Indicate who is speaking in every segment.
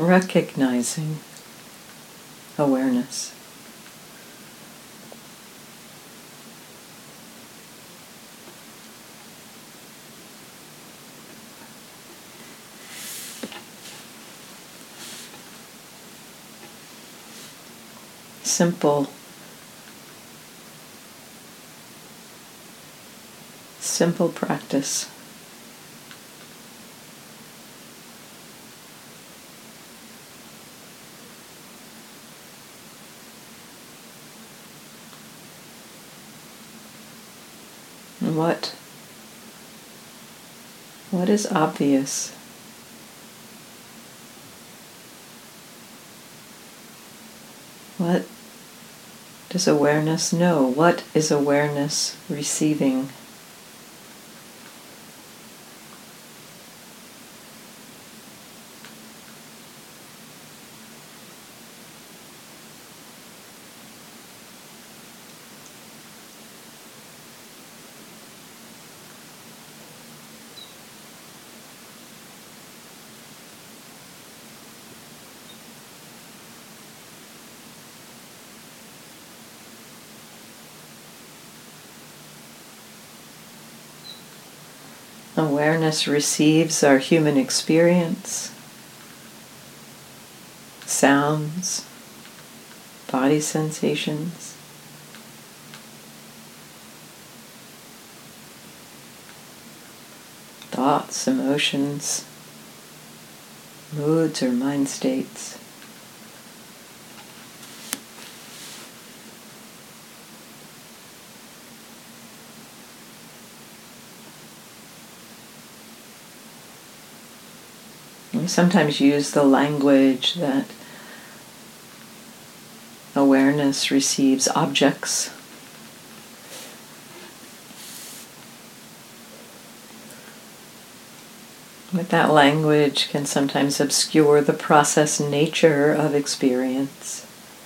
Speaker 1: recognizing awareness. Simple practice. And what is obvious? What does awareness know? What is awareness receiving? Awareness receives our human experience, sounds, body sensations, thoughts, emotions, moods or mind states. We sometimes use the language that awareness receives objects. But that language can sometimes obscure the process nature of experience.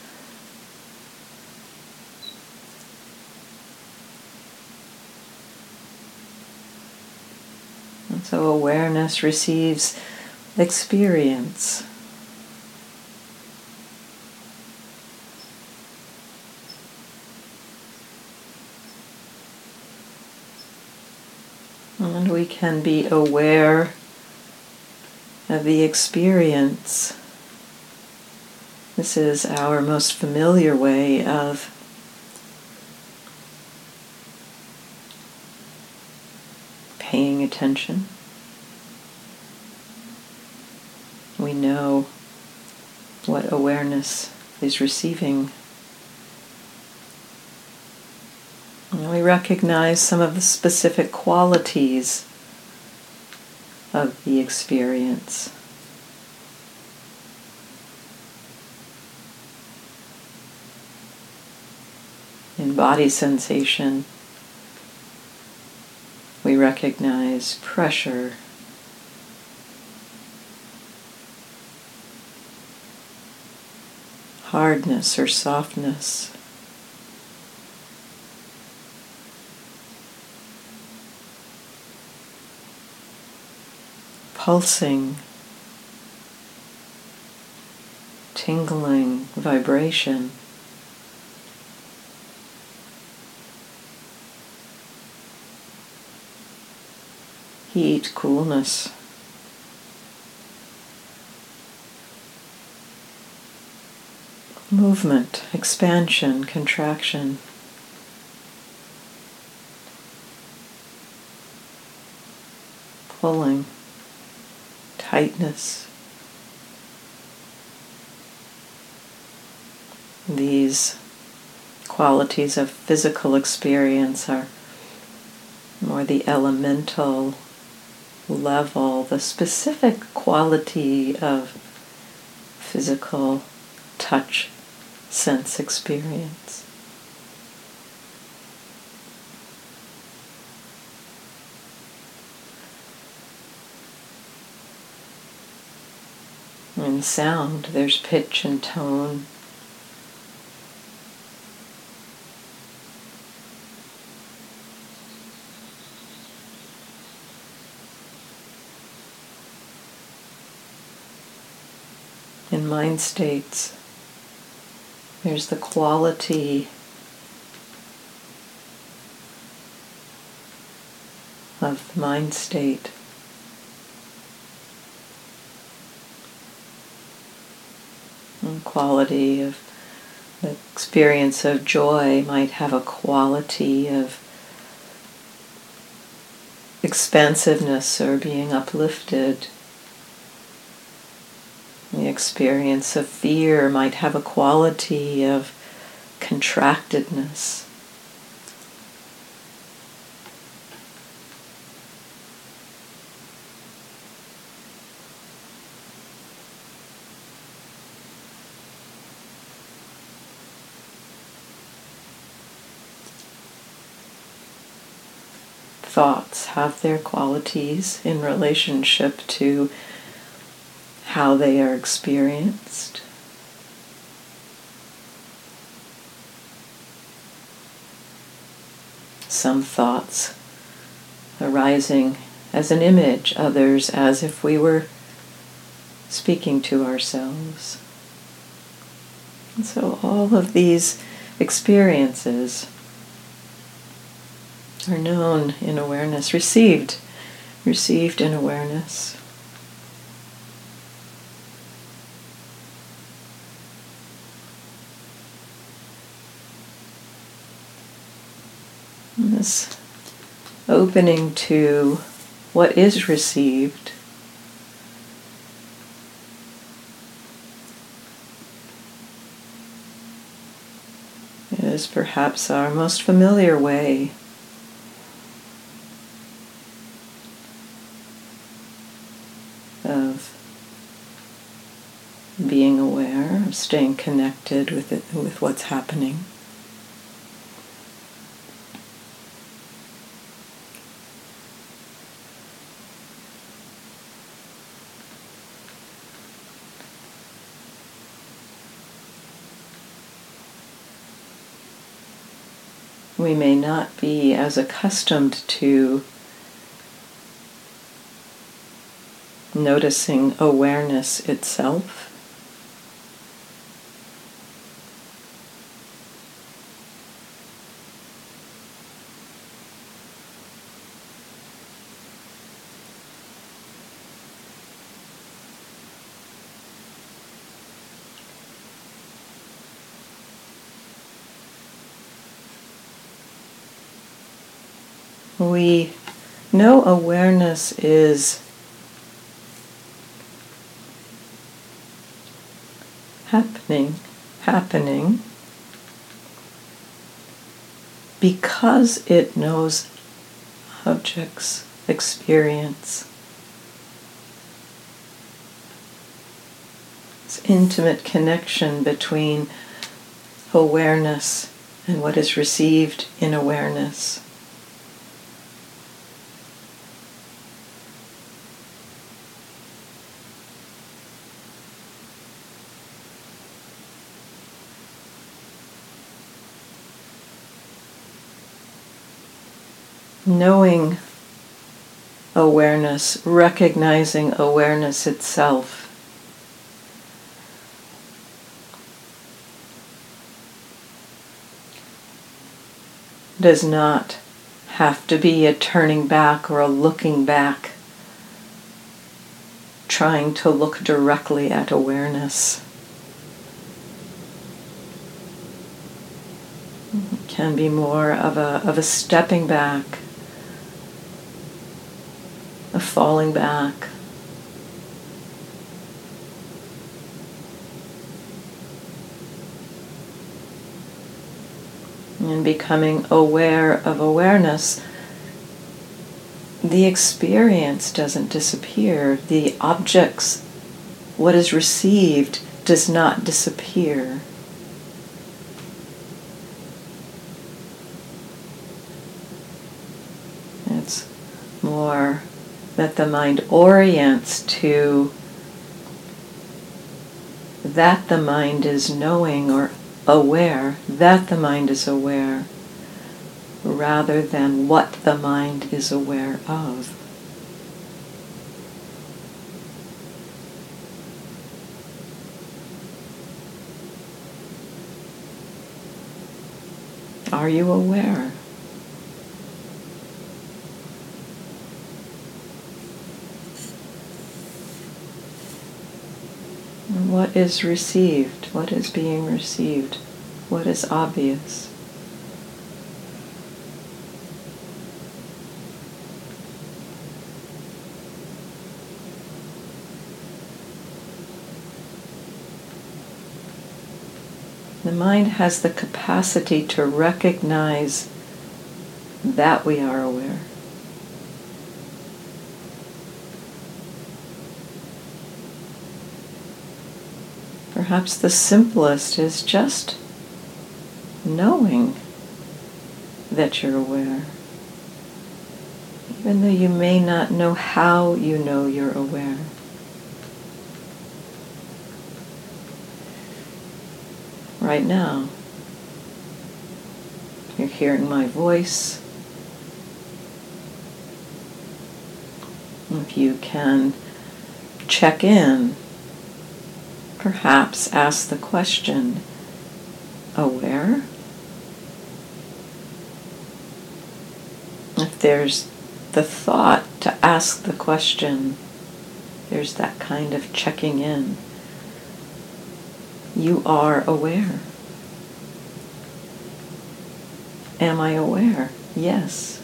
Speaker 1: And so awareness receives experience. And we can be aware of the experience. This is our most familiar way of paying attention. We know what awareness is receiving. And we recognize some of the specific qualities of the experience. In body sensation, we recognize pressure, hardness or softness, pulsing, tingling, vibration. Heat, coolness. Movement, expansion, contraction. Pulling, tightness. These qualities of physical experience are more the elemental level, the specific quality of physical touch, sense experience. In sound, there's pitch and tone. in mind states. There's the quality of the mind state. And quality of the experience of joy might have a quality of expansiveness or being uplifted. The experience of fear might have a quality of contractedness. Thoughts have their qualities in relationship to how they are experienced. Some thoughts arising as an image, others as if we were speaking to ourselves. And so all of these experiences are known in awareness, received in awareness. And this opening to what is received is perhaps our most familiar way of being aware, of staying connected with it, with what's happening. We may not be as accustomed to noticing awareness itself. We know awareness is happening because it knows objects, experience. This intimate connection between awareness and what is received in awareness. Knowing awareness, recognizing awareness itself, does not have to be a turning back or a looking back, trying to look directly at awareness. It can be more of a stepping back, a falling back, and becoming aware of awareness. The experience doesn't disappear. The objects, what is received, does not disappear. It's more that the mind orients to that the mind is knowing or aware, that the mind is aware, rather than what the mind is aware of. Are you aware? And what is received? What is being received? What is obvious? The mind has the capacity to recognize that we are aware. Perhaps the simplest is just knowing that you're aware. Even though you may not know how you know you're aware. Right now, you're hearing my voice. If you can check in, perhaps ask the question, aware? If there's the thought to ask the question, there's that kind of checking in. You are aware. Am I aware? Yes.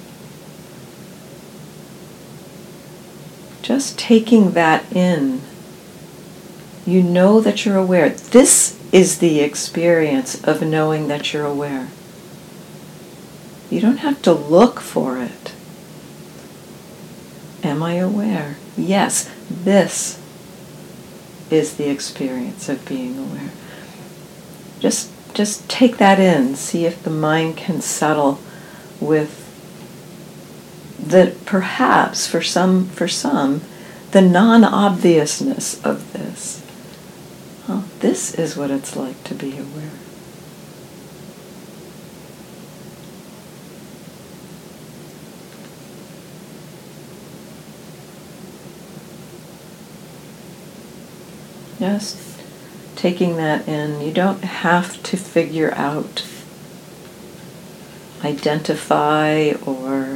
Speaker 1: Just taking that in. You know that you're aware. This is the experience of knowing that you're aware. You don't have to look for it. Am I aware? Yes, this is the experience of being aware. Just take that in. See if the mind can settle with the, perhaps for some, the non-obviousness of this. Oh, this is what it's like to be aware. Just taking that in. You don't have to figure out, identify, or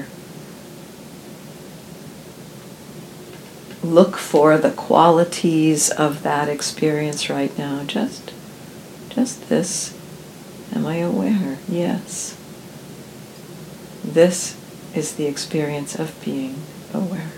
Speaker 1: look for the qualities of that experience right now. Just this. Am I aware? Yes. This is the experience of being aware.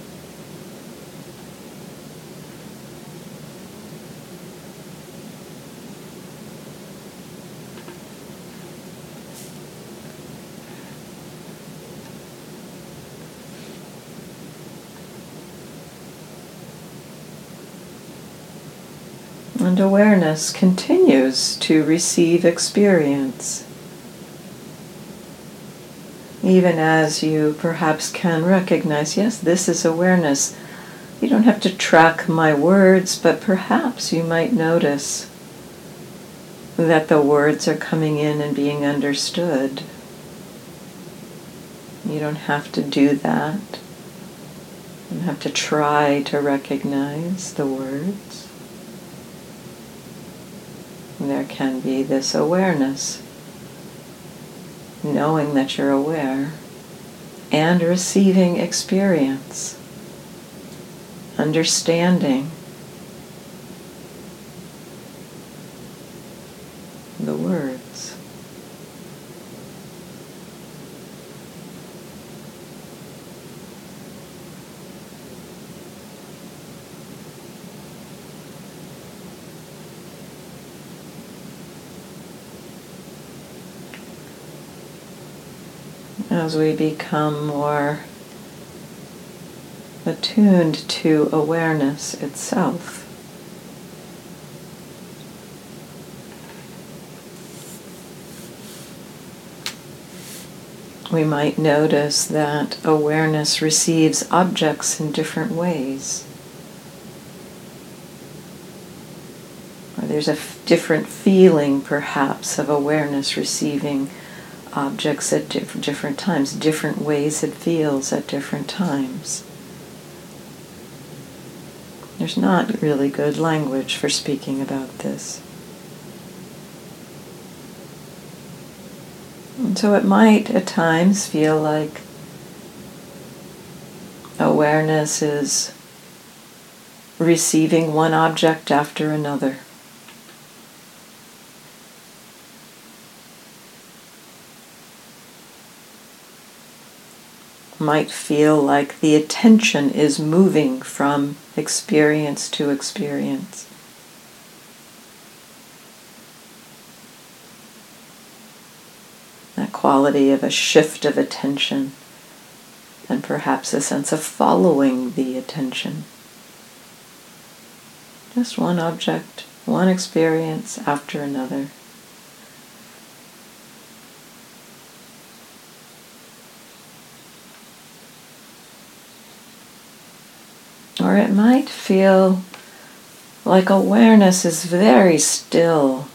Speaker 1: And awareness continues to receive experience. Even as you perhaps can recognize, yes, this is awareness. You don't have to track my words, but perhaps you might notice that the words are coming in and being understood. You don't have to do that. You don't have to try to recognize the words. There can be this awareness, knowing that you're aware, and receiving experience, understanding the words. As we become more attuned to awareness itself, we might notice that awareness receives objects in different ways. Or there's a different feeling, perhaps, of awareness receiving objects at different times, different ways it feels at different times. There's not really good language for speaking about this. And so it might at times feel like awareness is receiving one object after another. Might feel like the attention is moving from experience to experience. That quality of a shift of attention, and perhaps a sense of following the attention. Just one object, one experience after another. Or it might feel like awareness is very still,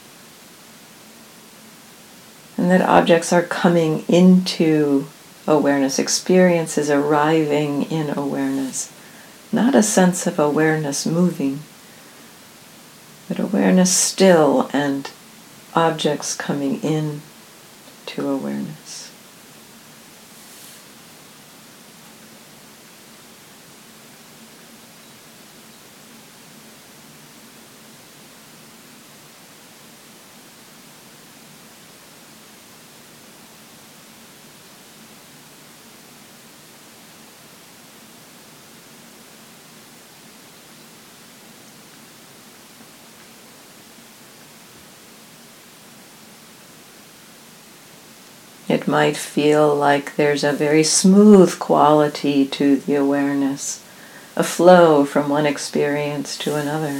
Speaker 1: and that objects are coming into awareness, experiences arriving in awareness. Not a sense of awareness moving, but awareness still and objects coming in to awareness. It might feel like there's a very smooth quality to the awareness, a flow from one experience to another.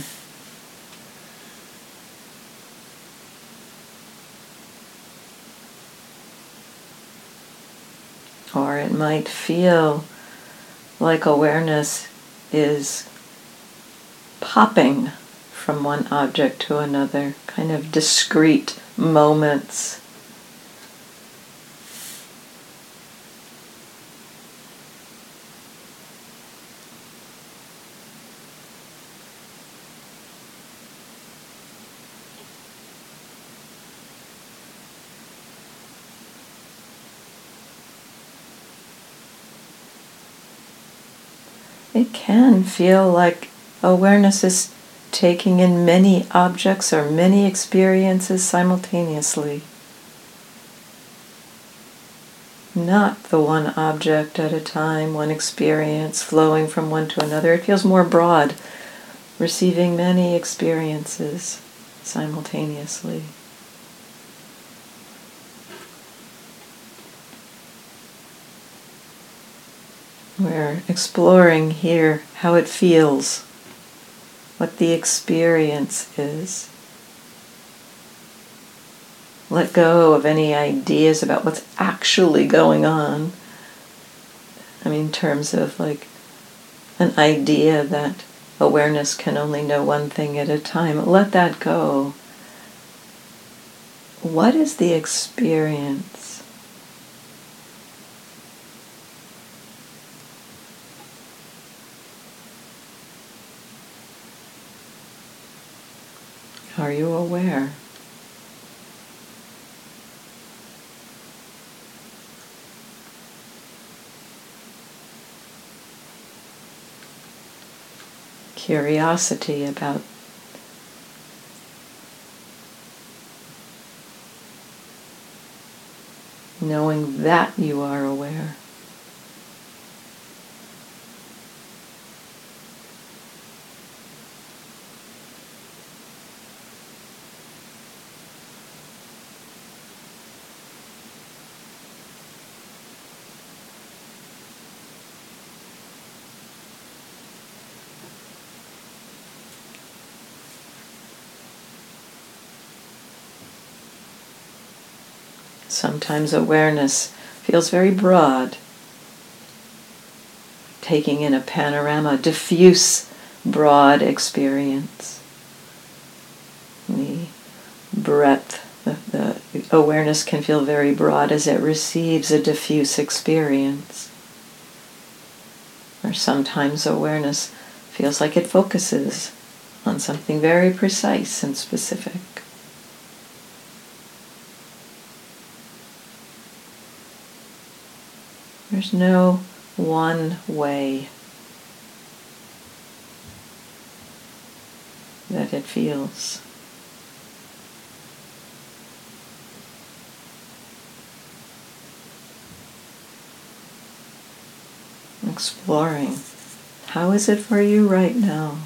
Speaker 1: Or it might feel like awareness is popping from one object to another, kind of discrete moments. It can feel like awareness is taking in many objects or many experiences simultaneously. Not the one object at a time, one experience flowing from one to another. It feels more broad, receiving many experiences simultaneously. We're exploring here how it feels, what the experience is. Let go of any ideas about what's actually going on. I mean, in terms of like an idea that awareness can only know one thing at a time. Let that go. What is the experience? Are you aware? Curiosity about knowing that you are aware. Sometimes awareness feels very broad, taking in a panorama, diffuse, broad experience. The breadth, the awareness can feel very broad as it receives a diffuse experience. Or sometimes awareness feels like it focuses on something very precise and specific. There's no one way that it feels. Exploring. How is it for you right now?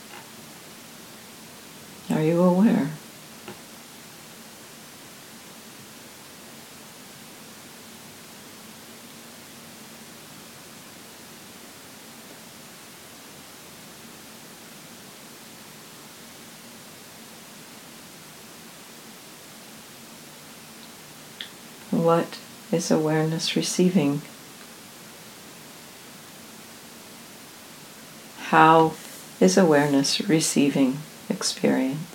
Speaker 1: Are you aware? What is awareness receiving? How is awareness receiving experience?